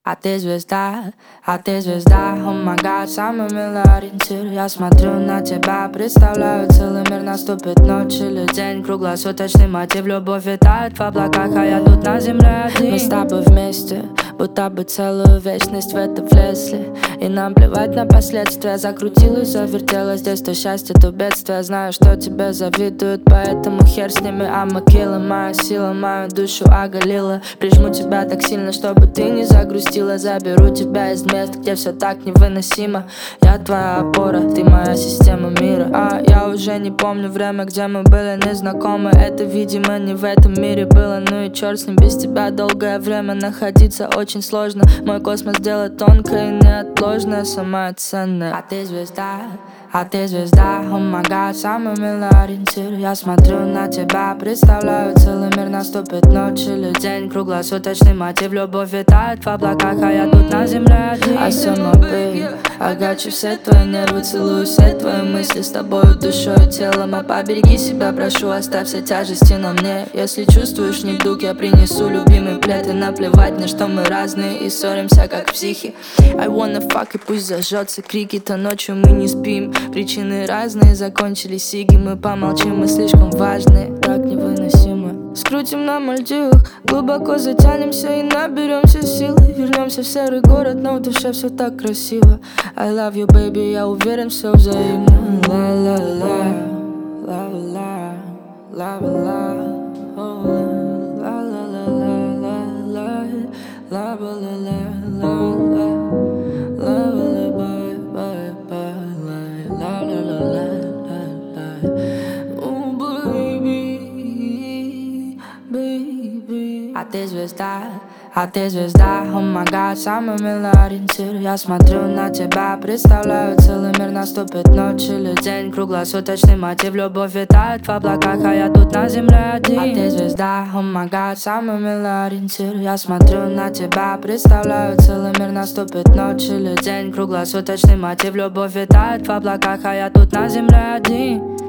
А ты звезда, о май гад, самый милый ориентир. Я смотрю на тебя, представляю целый мир. Наступит ночь или день, круглосуточный мотив. Любовь витает в облаках, а я тут на земле один. Мы с тобой вместе, будто бы целую вечность в это влезли. И нам плевать на последствия. Закрутилась, завертелась, здесь то счастье, то бедствие. Знаю, что тебе завидуют, поэтому хер с ними. I'ma kill it, моя сила мою душу оголила. Прижму тебя так сильно, чтобы ты не загрустила. Заберу тебя из мест, где все так невыносимо. Я твоя опора, ты моя система мира. А я уже не помню время, где мы были незнакомы. Это, видимо, не в этом мире было. Ну и черт с ним, без тебя долгое время находиться очень сложно. Мой космос дело тонкое и неотложное, самое ценное. А ты звезда, о май гад, самый милый ориентир. Я смотрю на тебя, представляю целый мир. Наступит ночь или день, круглосуточный мотив. Любовь витает в облаках, а я тут на земле один. I saw my babe, I got you, все твои нервы, целую все твои мысли. С тобою душой и телом, а побереги себя, прошу, оставь все тяжести на мне. Если чувствуешь недуг, я принесу любимый плед. И наплевать на что мы разные и ссоримся как психи. I wanna fuck, и пусть зажжется крики, то ночью мы не спим. Причины разные, закончились сиги. Мы помолчим, мы слишком важные, так невыносимо. Скрутим на Мальдивах, глубоко затянемся и наберемся силы. Вернемся в серый город, но в душе все так красиво. I love you, baby, я уверен, все взаимно. Ла-ла-ла, ла-ла-ла, ла-ла-ла, ла-ла-ла-ла-ла-ла, ла-ла-ла-ла-ла-ла. А ты звезда, о май гад, самый милый ориентир. Я смотрю на тебя, представляю целый мир. Наступит ночь или день, круглосуточный мотив. Любовь витает в облаках, а я тут на земле один. А ты звезда, о май гад, самый милый ориентир. Я смотрю на тебя, представляю целый мир. Наступит ночь или день, круглосуточный мотив. Любовь витает в облаках, а я тут на земле один.